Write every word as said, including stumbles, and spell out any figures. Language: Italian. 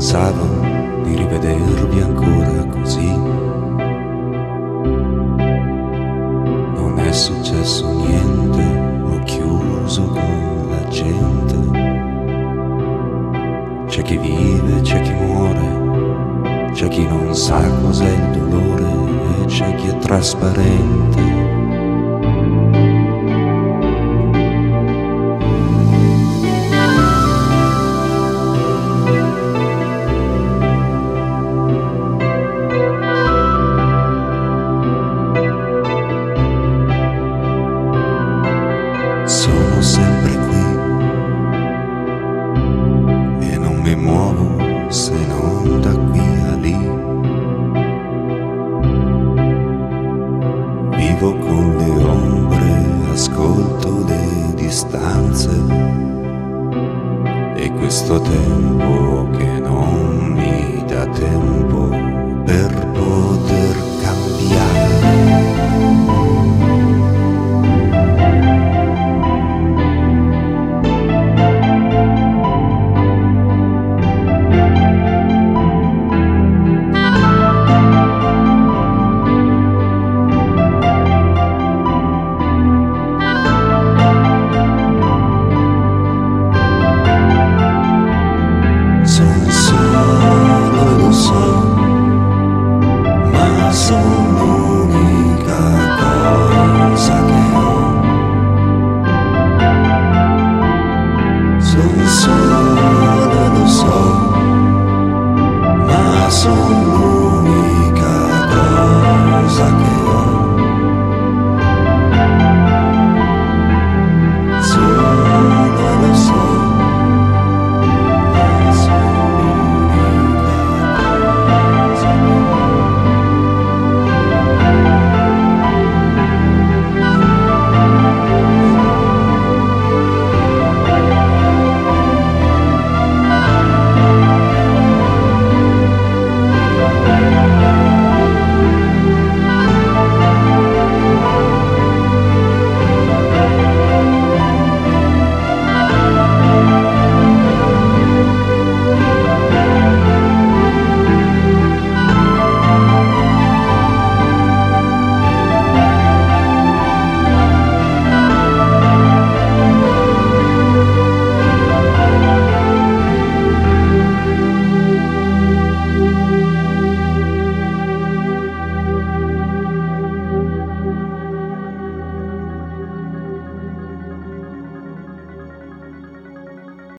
pensavo di rivedervi ancora così. Non è successo niente, ho chiuso con la gente. C'è chi vive, c'è chi muore, c'è chi non sa cos'è il dolore e c'è chi è trasparente. Sono sempre qui e non mi muovo se non da qui a lì. Vivo con le ombre, ascolto le distanze e questo tempo che non mi dà tempo per poter cambiare. Sono solo e lo so, ma sono l'unica cosa che ho. Sono solo e lo so, ma sono